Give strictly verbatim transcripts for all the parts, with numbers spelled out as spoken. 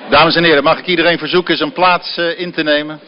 Dames en heren, mag ik iedereen verzoeken zijn plaats uh, in te nemen?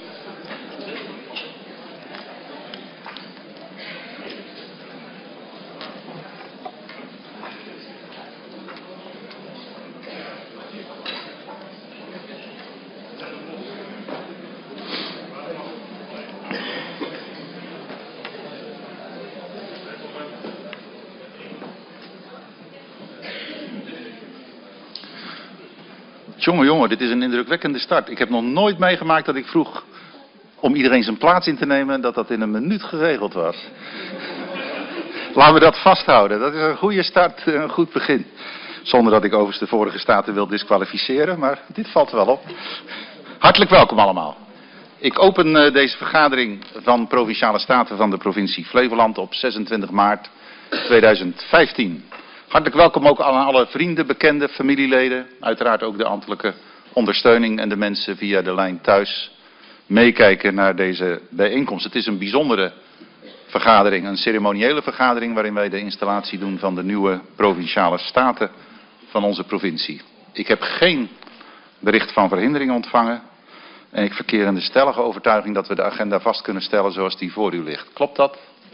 Jongen, jongen, dit is een indrukwekkende start. Ik heb nog nooit meegemaakt dat ik vroeg om iedereen zijn plaats in te nemen en dat dat in een minuut geregeld was. Laten we dat vasthouden. Dat is een goede start, een goed begin. Zonder dat ik overigens de vorige staten wil disqualificeren, maar dit valt wel op. Hartelijk welkom allemaal. Ik open uh, deze vergadering van Provinciale Staten van de provincie Flevoland op zesentwintig maart tweeduizend vijftien. Hartelijk welkom ook aan alle vrienden, bekenden, familieleden. Uiteraard ook de ambtelijke ondersteuning en de mensen via de lijn thuis meekijken naar deze bijeenkomst. Het is een bijzondere vergadering, een ceremoniële vergadering waarin wij de installatie doen van de nieuwe Provinciale Staten van onze provincie. Ik heb geen bericht van verhindering ontvangen en ik verkeer in de stellige overtuiging dat we de agenda vast kunnen stellen zoals die voor u ligt. Klopt dat?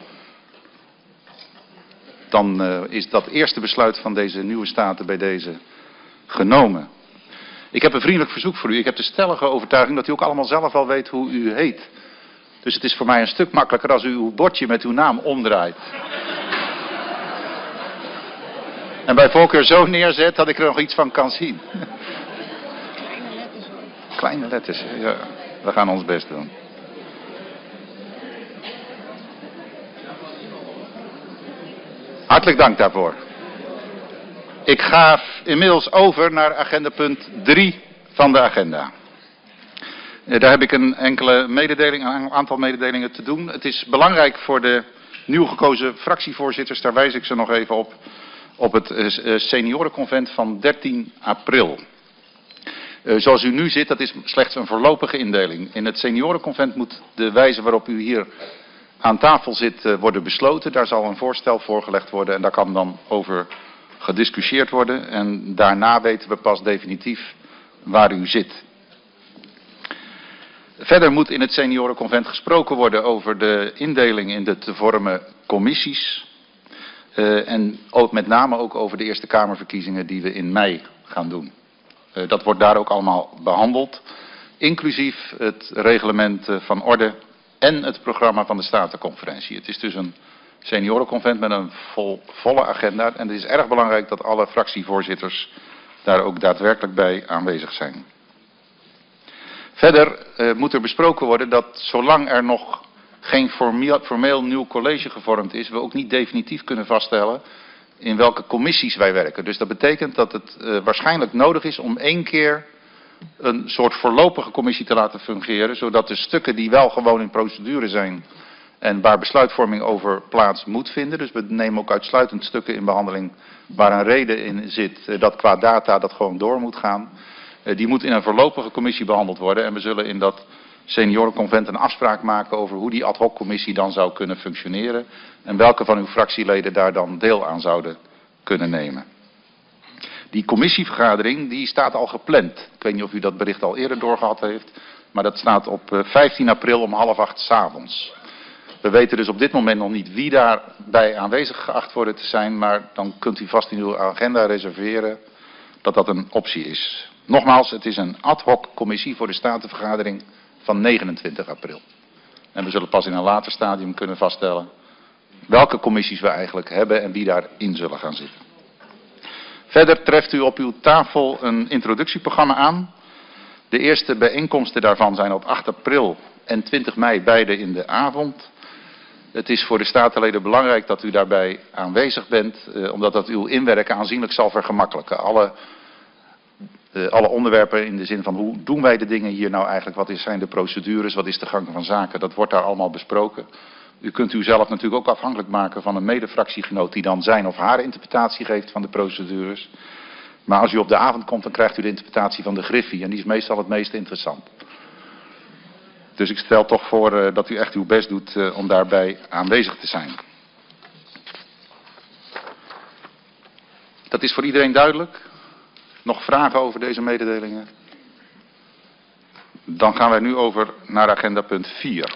Dan uh, is dat eerste besluit van deze nieuwe staten bij deze genomen. Ik heb een vriendelijk verzoek voor u. Ik heb de stellige overtuiging dat u ook allemaal zelf al weet hoe u heet. Dus het is voor mij een stuk makkelijker als u uw bordje met uw naam omdraait. En bij voorkeur zo neerzet dat ik er nog iets van kan zien. Kleine letters. Kleine letters, ja. We gaan ons best doen. Hartelijk dank daarvoor. Ik ga inmiddels over naar agendapunt drie van de agenda. Daar heb ik een enkele mededeling, een aantal mededelingen te doen. Het is belangrijk voor de nieuw gekozen fractievoorzitters, daar wijs ik ze nog even op, op het seniorenconvent van dertien april. Uh, zoals u nu zit, dat is slechts een voorlopige indeling. In het seniorenconvent moet de wijze waarop u hier aan tafel zit uh, worden besloten. Daar zal een voorstel voorgelegd worden en daar kan dan over gediscussieerd worden. En daarna weten we pas definitief waar u zit. Verder moet in het seniorenconvent gesproken worden over de indeling in de te vormen commissies. Uh, en ook met name ook over de Eerste Kamerverkiezingen die we in mei gaan doen. Uh, dat wordt daar ook allemaal behandeld. Inclusief het reglement uh, van orde en het programma van de Statenconferentie. Het is dus een seniorenconvent met een vol, volle agenda. En het is erg belangrijk dat alle fractievoorzitters daar ook daadwerkelijk bij aanwezig zijn. Verder uh, moet er besproken worden dat zolang er nog geen formeel, formeel nieuw college gevormd is, we ook niet definitief kunnen vaststellen in welke commissies wij werken. Dus dat betekent dat het uh, waarschijnlijk nodig is om één keer een soort voorlopige commissie te laten fungeren, zodat de stukken die wel gewoon in procedure zijn en waar besluitvorming over plaats moet vinden, dus we nemen ook uitsluitend stukken in behandeling waar een reden in zit uh, dat qua data dat gewoon door moet gaan, uh, die moet in een voorlopige commissie behandeld worden en we zullen in dat seniorenconvent een afspraak maken over hoe die ad hoc commissie dan zou kunnen functioneren en welke van uw fractieleden daar dan deel aan zouden kunnen nemen. Die commissievergadering die staat al gepland. Ik weet niet of u dat bericht al eerder doorgehad heeft, maar dat staat op vijftien april om half acht 's avonds. We weten dus op dit moment nog niet wie daarbij aanwezig geacht worden te zijn, maar dan kunt u vast in uw agenda reserveren dat dat een optie is. Nogmaals, het is een ad hoc commissie voor de statenvergadering van negenentwintig april. En we zullen pas in een later stadium kunnen vaststellen welke commissies we eigenlijk hebben en wie daarin zullen gaan zitten. Verder treft u op uw tafel een introductieprogramma aan. De eerste bijeenkomsten daarvan zijn op acht april en twintig mei, beide in de avond. Het is voor de statenleden belangrijk dat u daarbij aanwezig bent, eh, omdat dat uw inwerken aanzienlijk zal vergemakkelijken. Alle, eh, alle onderwerpen in de zin van hoe doen wij de dingen hier nou eigenlijk, wat is, zijn de procedures, wat is de gang van zaken, dat wordt daar allemaal besproken. U kunt u zelf natuurlijk ook afhankelijk maken van een medefractiegenoot die dan zijn of haar interpretatie geeft van de procedures. Maar als u op de avond komt, dan krijgt u de interpretatie van de Griffie en die is meestal het meest interessant. Dus ik stel toch voor uh, dat u echt uw best doet uh, om daarbij aanwezig te zijn. Dat is voor iedereen duidelijk. Nog vragen over deze mededelingen? Dan gaan wij nu over naar agenda punt vier.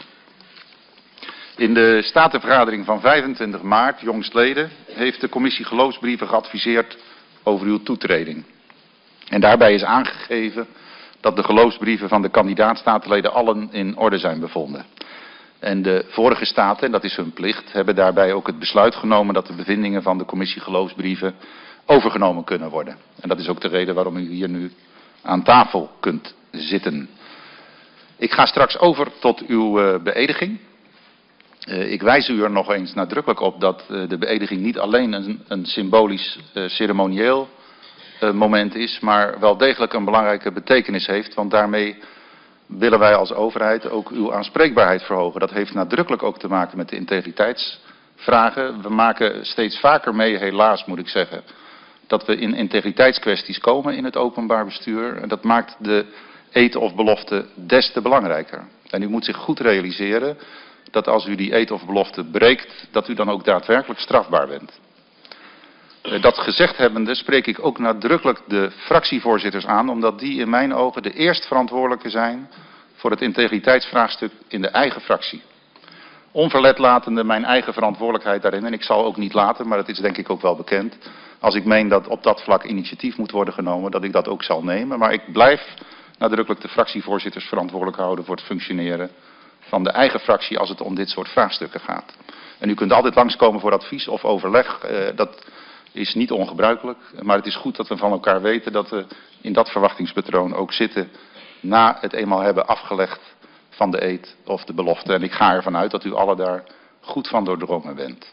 In de statenvergadering van vijfentwintig maart, jongstleden, heeft de commissie geloofsbrieven geadviseerd over uw toetreding. En daarbij is aangegeven dat de geloofsbrieven van de kandidaat-statenleden allen in orde zijn bevonden. En de vorige staten, en dat is hun plicht, hebben daarbij ook het besluit genomen dat de bevindingen van de commissie geloofsbrieven overgenomen kunnen worden. En dat is ook de reden waarom u hier nu aan tafel kunt zitten. Ik ga straks over tot uw uh, beëdiging. Uh, ik wijs u er nog eens nadrukkelijk op dat uh, de beëdiging niet alleen een, een symbolisch uh, ceremonieel uh, moment is, maar wel degelijk een belangrijke betekenis heeft, want daarmee willen wij als overheid ook uw aanspreekbaarheid verhogen. Dat heeft nadrukkelijk ook te maken met de integriteitsvragen. We maken steeds vaker mee, helaas moet ik zeggen, dat we in integriteitskwesties komen in het openbaar bestuur. En dat maakt de eed of belofte des te belangrijker. En u moet zich goed realiseren dat als u die eed of belofte breekt, dat u dan ook daadwerkelijk strafbaar bent. Dat gezegd hebbende spreek ik ook nadrukkelijk de fractievoorzitters aan, omdat die in mijn ogen de eerst verantwoordelijke zijn voor het integriteitsvraagstuk in de eigen fractie. Onverlet latende mijn eigen verantwoordelijkheid daarin, en ik zal ook niet laten, maar het is denk ik ook wel bekend, als ik meen dat op dat vlak initiatief moet worden genomen, dat ik dat ook zal nemen. Maar ik blijf nadrukkelijk de fractievoorzitters verantwoordelijk houden voor het functioneren van de eigen fractie als het om dit soort vraagstukken gaat. En u kunt altijd langskomen voor advies of overleg, uh, dat is niet ongebruikelijk, maar het is goed dat we van elkaar weten dat we in dat verwachtingspatroon ook zitten na het eenmaal hebben afgelegd van de eed of de belofte. En ik ga ervan uit dat u allen daar goed van doordrongen bent.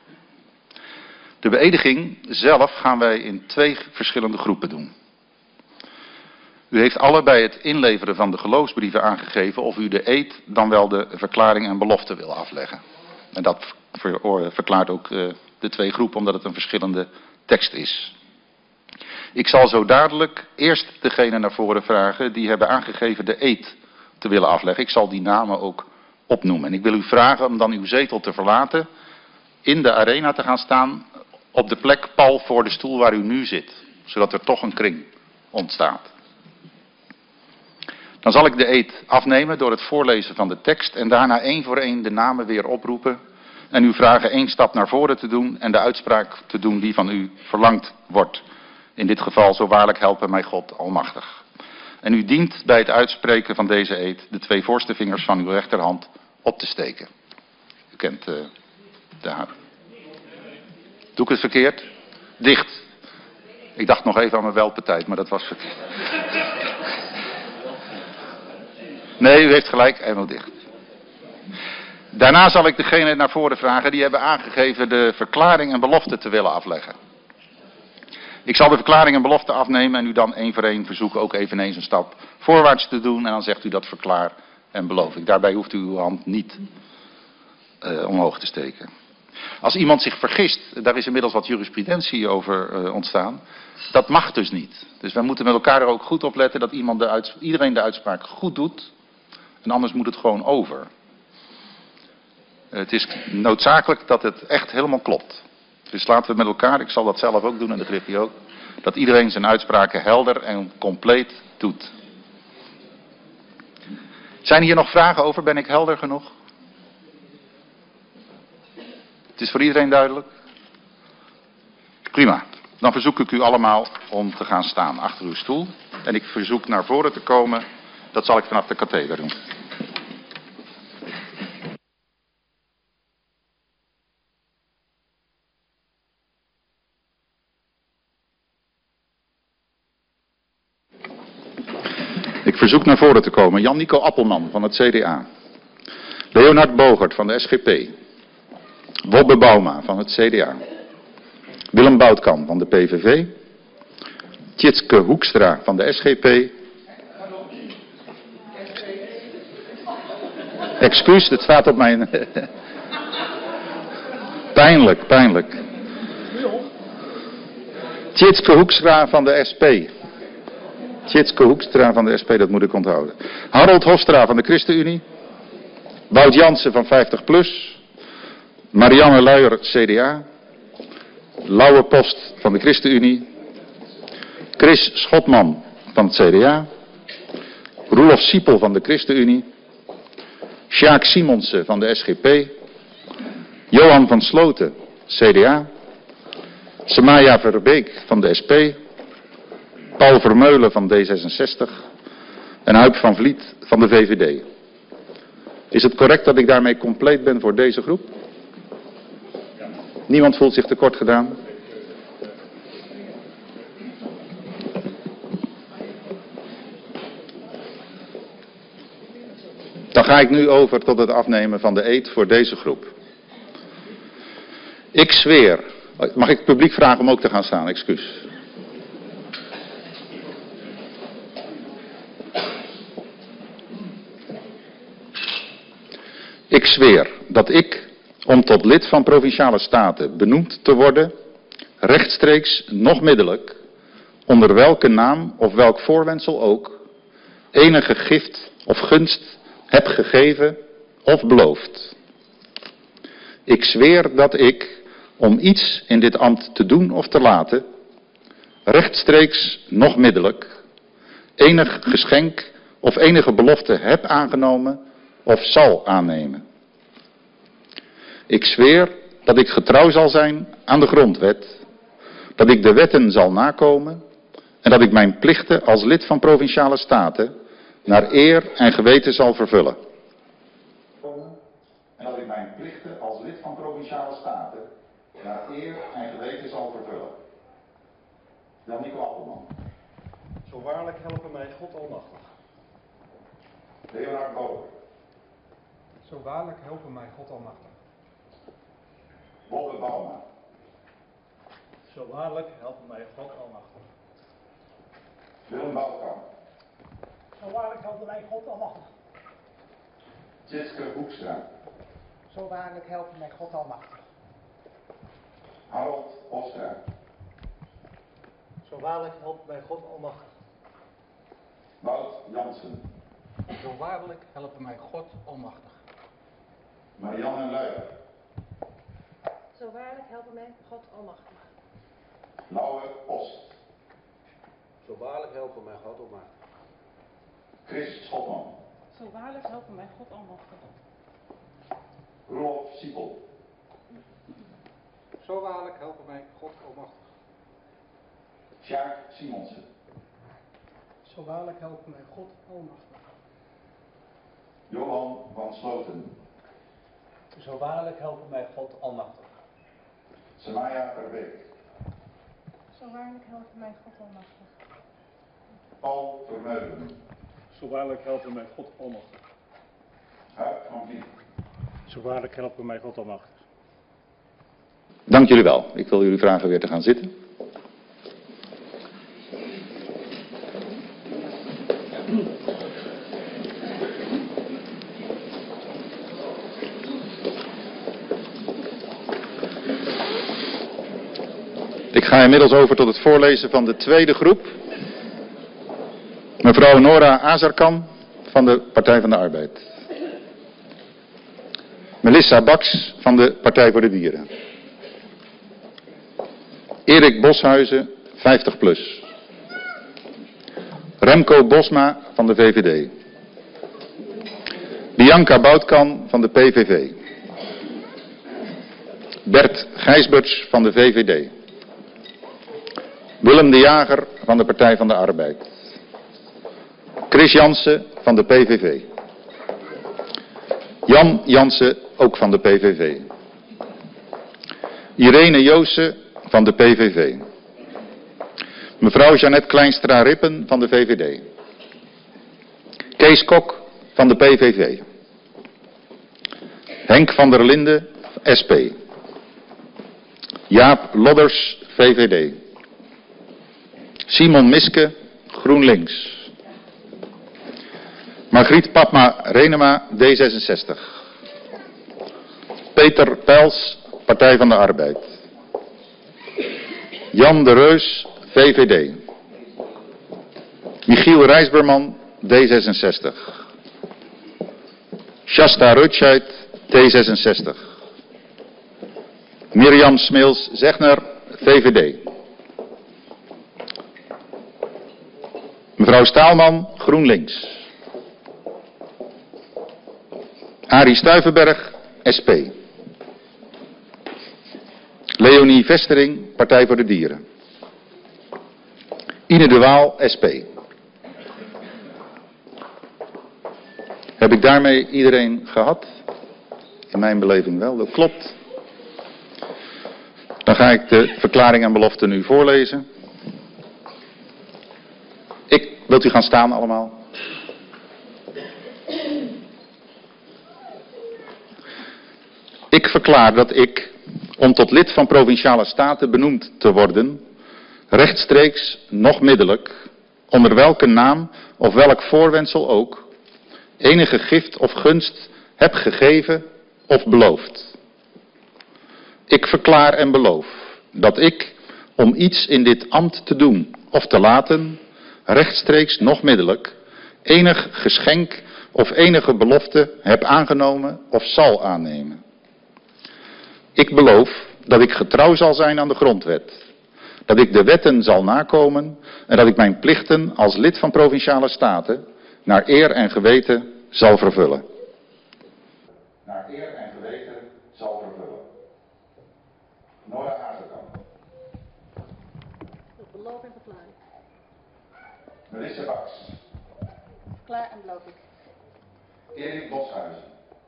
De beëdiging zelf gaan wij in twee verschillende groepen doen. U heeft alle bij het inleveren van de geloofsbrieven aangegeven of u de eed dan wel de verklaring en belofte wil afleggen. En dat verklaart ook de twee groepen omdat het een verschillende tekst is. Ik zal zo dadelijk eerst degene naar voren vragen die hebben aangegeven de eed te willen afleggen. Ik zal die namen ook opnoemen. En ik wil u vragen om dan uw zetel te verlaten, in de arena te gaan staan op de plek pal voor de stoel waar u nu zit. Zodat er toch een kring ontstaat. Dan zal ik de eed afnemen door het voorlezen van de tekst en daarna één voor één de namen weer oproepen. En u vragen één stap naar voren te doen en de uitspraak te doen die van u verlangd wordt. In dit geval, zo waarlijk helpen mij God almachtig. En u dient bij het uitspreken van deze eed de twee voorste vingers van uw rechterhand op te steken. U kent uh, de haar. Doe ik het verkeerd? Dicht. Ik dacht nog even aan mijn welpentijd, maar dat was verkeerd. Nee, u heeft gelijk, helemaal dicht. Daarna zal ik degene naar voren vragen die hebben aangegeven de verklaring en belofte te willen afleggen. Ik zal de verklaring en belofte afnemen en u dan één voor één verzoeken ook eveneens een stap voorwaarts te doen. En dan zegt u dat verklaar en beloof ik. Daarbij hoeft u uw hand niet uh, omhoog te steken. Als iemand zich vergist, daar is inmiddels wat jurisprudentie over uh, ontstaan. Dat mag dus niet. Dus wij moeten met elkaar er ook goed op letten dat iemand de uits- iedereen de uitspraak goed doet. En anders moet het gewoon over. Het is noodzakelijk dat het echt helemaal klopt. Dus laten we met elkaar, ik zal dat zelf ook doen en de Griffie ook, dat iedereen zijn uitspraken helder en compleet doet. Zijn hier nog vragen over? Ben ik helder genoeg? Het is voor iedereen duidelijk? Prima. Dan verzoek ik u allemaal om te gaan staan achter uw stoel. En ik verzoek naar voren te komen. Dat zal ik vanaf de katheder doen. Ik verzoek naar voren te komen Jan-Nico Appelman van het C D A. Leonard Bogert van de S G P. Wobbe Bauma van het C D A. Willem Boutkamp van de P V V. Tjitske Hoekstra van de S G P. Excuus, het staat op mijn... pijnlijk, pijnlijk. Tjitske Hoekstra van de S P. Tjitske Hoekstra van de S P, dat moet ik onthouden. Harold Hofstra van de ChristenUnie. Wout Jansen van vijftig plus. Marianne Luijer, C D A. Lauwe Post van de ChristenUnie. Chris Schotman van het C D A. Roelof Siepel van de ChristenUnie. Sjaak Simonsen van de S G P. Johan van Sloten, C D A. Samaya Verbeek van de S P. Paul Vermeulen van D zesenzestig. En Huip van Vliet van de V V D. Is het correct dat ik daarmee compleet ben voor deze groep? Niemand voelt zich tekort gedaan? Dan ga ik nu over tot het afnemen van de eed voor deze groep. Ik zweer. Mag ik het publiek vragen om ook te gaan staan? Excuus. Ik zweer dat ik, om tot lid van Provinciale Staten benoemd te worden, rechtstreeks, nog middelijk, onder welke naam of welk voorwendsel ook, enige gift of gunst heb gegeven of beloofd. Ik zweer dat ik, om iets in dit ambt te doen of te laten, rechtstreeks, nog middelijk, enig geschenk of enige belofte heb aangenomen of zal aannemen. Ik zweer dat ik getrouw zal zijn aan de grondwet, dat ik de wetten zal nakomen en dat ik mijn plichten als lid van Provinciale Staten naar eer en geweten zal vervullen. En dat ik mijn plichten als lid van Provinciale Staten naar eer en geweten zal vervullen. Jan-Nico Appelman. Zo waarlijk helpen mij God almachtig. Leonard Boven. Zo waarlijk helpen mij God almachtig. Bolle Bauma. Zo waarlijk helpen mij God almachtig. Willem Boutkamp. Zo waarlijk helpen mij God almachtig. Tjitske Hoekstra. Zo waarlijk helpen mij God almachtig. Harold Ostra. Zo waarlijk helpt mij God almachtig. Wout Jansen. Zo waarlijk helpen mij God almachtig. Marianne Luijer. Zo waarlijk helpen mij God almachtig. Lauwe Post. Zo waarlijk helpen mij God almachtig. Chris Schotman. Zo waarlijk helpen mij God almachtig. Roelof Siepel. Zo waarlijk helpen mij God almachtig. Sjaak Simonsen. Zo waarlijk helpen mij God almachtig. Johan van Sloten. Zo waarlijk helpen mij God almachtig. Samaya Verbeek. Zo waarlijk helpen mij God almachtig. Paul Vermeulen. Zo waarlijk helpen mij God almachtig. Huip van Vliet. Zo waarlijk helpen mij God almachtig. Dank jullie wel. Ik wil jullie vragen weer te gaan zitten. Ik ga inmiddels over tot het voorlezen van de tweede groep. Mevrouw Nora Azarkan van de Partij van de Arbeid. Melissa Baks van de Partij voor de Dieren. Erik Boshuizen, vijftig plus. Remco Bosma van de V V D. Bianca Boutkan van de P V V. Bert Gijsberts van de V V D. Willem de Jager van de Partij van de Arbeid. Chris Jansen van de P V V. Jan Jansen, ook van de P V V. Irene Joossen van de P V V. Mevrouw Jeannette Kleinstra-Rippen van de V V D. Kees Kok van de P V V. Henk van der Linden, S P. Jaap Lodders, V V D. Simon Miske, GroenLinks. Margriet Papma-Renema, D zesenzestig. Peter Pels, Partij van de Arbeid. Jan de Reus, V V D. Michiel Rijsberman, D zesenzestig. Shasta Rutscheid, D zesenzestig. Mirjam Smeels-Zegner, V V D. Mevrouw Staalman, GroenLinks. Arie Stuivenberg, S P. Leonie Vestering, Partij voor de Dieren. Ine de Waal, S P. Heb ik daarmee iedereen gehad? In mijn beleving wel, dat klopt. Dan ga ik de verklaring en belofte nu voorlezen. Ik, wilt u gaan staan allemaal? Ik verklaar dat ik, om tot lid van Provinciale Staten benoemd te worden, rechtstreeks, nog middelijk, onder welke naam of welk voorwendsel ook, enige gift of gunst heb gegeven of beloofd. Ik verklaar en beloof dat ik, om iets in dit ambt te doen of te laten, rechtstreeks, nog middelijk, enig geschenk of enige belofte heb aangenomen of zal aannemen. Ik beloof dat ik getrouw zal zijn aan de grondwet, dat ik de wetten zal nakomen en dat ik mijn plichten als lid van Provinciale Staten naar eer en geweten zal vervullen. Naar eer en geweten zal vervullen. Nora Hazekamp. Dat beloof en verklaar ik. Melissa Baks. Verklaar en beloof ik. Erik Boshuizen.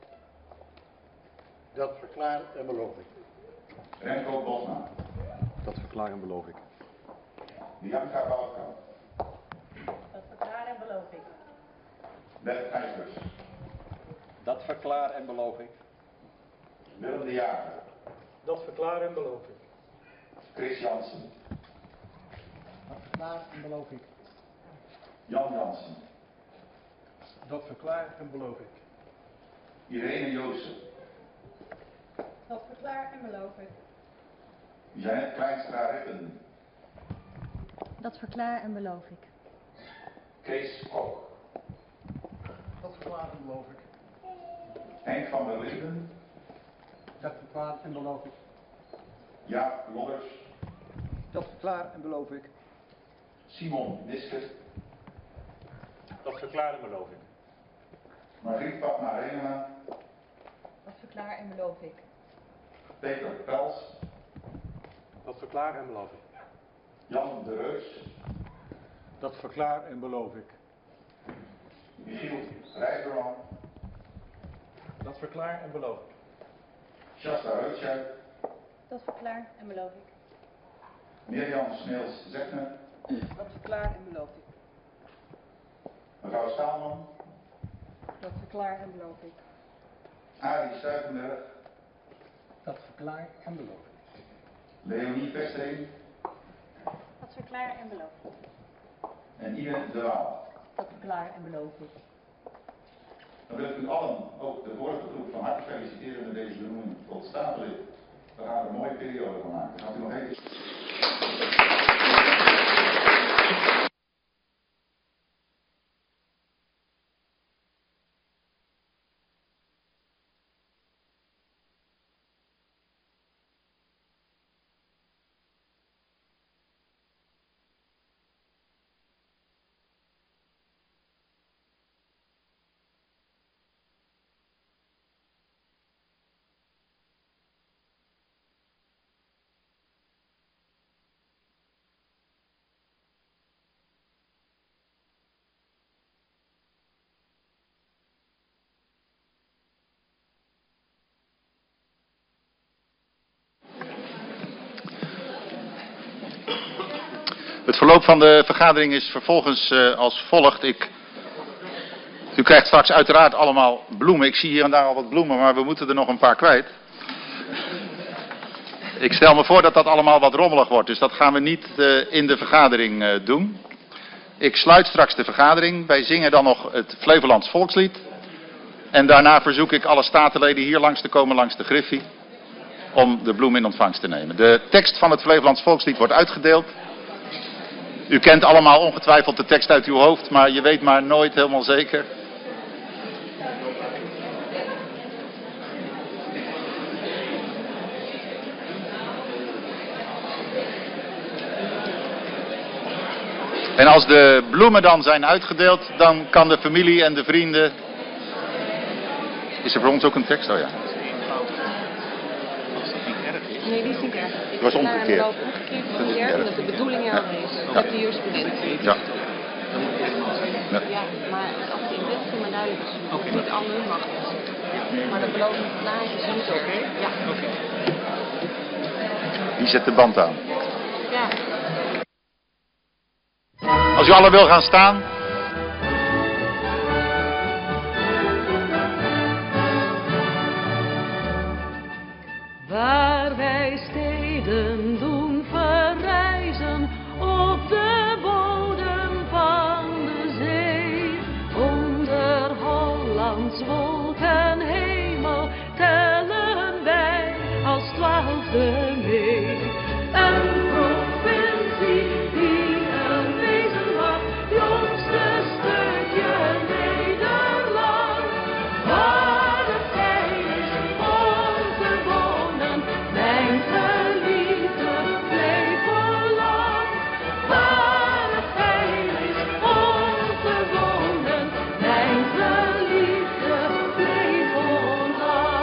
Dat verklaar en beloof ik. Remco Bosma. Dat verklaar en beloof ik. Bianca Boutkamp. Dat verklaar en beloof ik. Bert Nijpers. Dat verklaar en beloof ik. Willem de Jager. Dat verklaar en beloof ik. Chris Jansen. Dat verklaar en beloof ik. Jan Jansen. Dat verklaar en beloof ik. Irene Joosten. Dat verklaar en beloof ik. Janet Kleinstra-Rippen. Dat verklaar en beloof ik. Kees Kok. Dat verklaar en beloof ik. Henk van der Linden. Dat verklaar en beloof ik. Jaap Lodders. Dat verklaar en beloof ik. Simon Niske. Dat verklaar en beloof ik. Margriet Papma-Renema. Dat verklaar en beloof ik. Peter Pels. Dat verklaar en beloof ik. Jan de Reus. Dat verklaar en beloof ik. Michiel Rijsberman. Dat verklaar en beloof ik. Shasta Reutschuk. Dat verklaar en beloof ik. Mirjam Smeels-Zegner. Dat verklaar en beloof ik. Mevrouw Staalman. Dat verklaar en beloof ik. Arie Stuivenberg. Dat verklaar en beloof ik. Leonie Vestering. Dat verklaar en beloof ik. En Ine de Waal. Dat verklaar en beloof ik. Dan wil ik u allen, ook de vorige groep, van harte feliciteren met deze benoeming tot statenlid. We gaan er een mooie periode van maken. Gaat u nog even... Het verloop van de vergadering is vervolgens uh, als volgt. Ik, u krijgt straks uiteraard allemaal bloemen. Ik zie hier en daar al wat bloemen, maar we moeten er nog een paar kwijt. Ik stel me voor dat dat allemaal wat rommelig wordt, dus dat gaan we niet uh, in de vergadering uh, doen. Ik sluit straks de vergadering. Wij zingen dan nog het Flevolands volkslied. En daarna verzoek ik alle statenleden hier langs te komen langs de griffie om de bloem in ontvangst te nemen. De tekst van het Flevolands volkslied wordt uitgedeeld. U kent allemaal ongetwijfeld de tekst uit uw hoofd, maar je weet maar nooit helemaal zeker. En als de bloemen dan zijn uitgedeeld, dan kan de familie en de vrienden Is er voor ons ook een tekst? Oh ja. Nee, die is niet erg. Het was omgekeerd. Maar omgekeerd is Dat is niet erg, erg. omdat de bedoeling er al is. Ja. Dat de jurisprudentie. Ja. Ja. Ja, maar als het in wet voor mij duidelijk is, dat het niet alle mag is. Maar dat beloof ik vandaag is niet zo. Ja. Wie zet de band aan? Ja. Als u allen wil gaan staan. Waar wij steden doen verrijzen op de bodem van de zee. Onder Hollands wolken hemel tellen wij als twaalfde mee. Een provincie die een wezen mag, jongste stukje Nederland. Waar het fijn is om te wonen, mijn geliefde Flevoland. Waar het fijn is om te wonen, mijn geliefde Flevoland.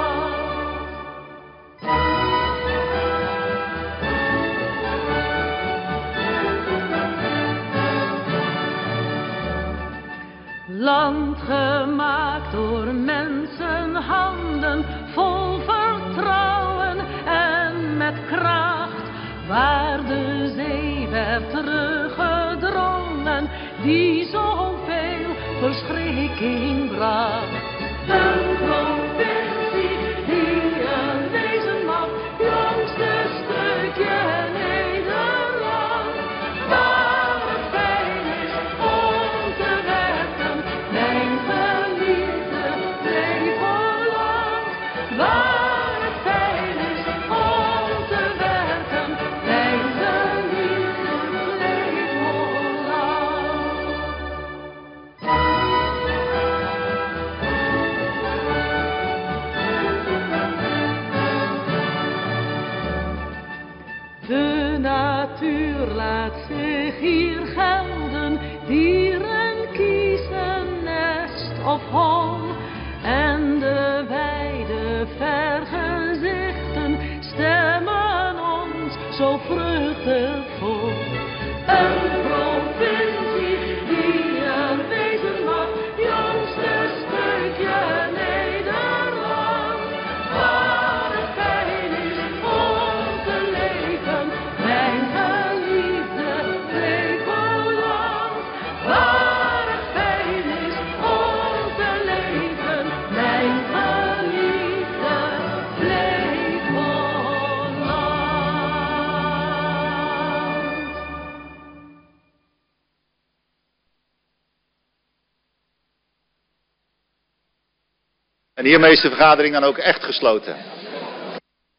Land gemaakt door mensenhanden, vol vertrouwen en met kracht, waar de zee werd teruggedrongen, die zoveel verschrikking bracht. Een provincie die een wezen mag, jongste stukje Nederland. Waar het fijn is om te werken, mijn geliefde Flevoland. Waar het fijn is om te werken, mijn geliefde Flevoland. De natuur laat zich hier gelden, dieren kiezen nest of hol. En de wijde vergezichten stemmen ons zo vreugdevol. Een provincie die een wezen mag, jongste stukje Nederland. Waar het fijn is om te leven, mijn geliefde Flevoland. Waar het fijn is om te leven, mijn geliefde Flevoland. En hiermee is de vergadering dan ook echt gesloten.